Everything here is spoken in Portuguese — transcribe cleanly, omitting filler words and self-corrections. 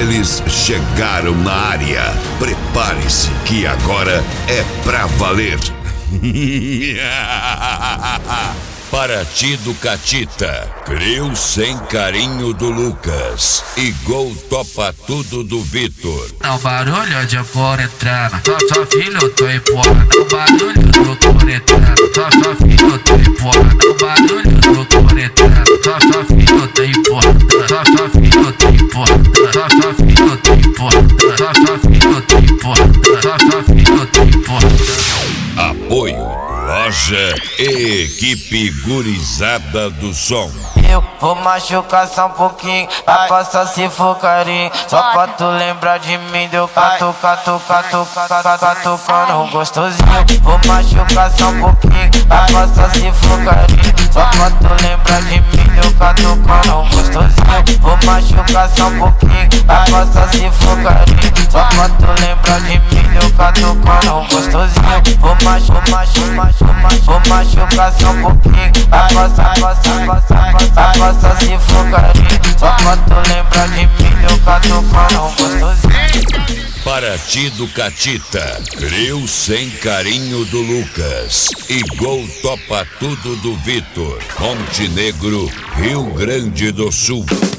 Eles chegaram na área. Prepare-se que agora é pra valer. Paraty do Catita, Creu Sem Carinho do Lucas e Gol Topa Tudo do Vitor. Não barulho de cor entrando, só filho tô empurrando. Não barulho do cor entrando, só filho tô empurrando. Não barulho do cor entrando, só filho tô empurrando. Só filho tô empurrando, só filho tô empurrando. Só filho tô empurrando, só filho tô empurrando. Apoio Loja e Equipe Gurizada do Som. Eu vou machucar só um pouquinho, pra passar se for carinho. Só pra tu lembrar de mim, deu catucando gostosinho. Vou machucar só um pouquinho, pra passar se for carinho. Só pra tu lembrar de mim, deu catucando gostosinho. Vou machucar só um pouquinho, pra passar se for carinho. Só pra tu lembrar de mim, deu catucando gostosinho. Vou machucar só um pouquinho, pra passar se for carinho. Só pra tu lembrar de mim, deu catucando gostosinho. Paraty do Catita, Creu Sem Carinho do Lucas e Gol Topa Tudo do Vitor. Montenegro, Rio Grande do Sul.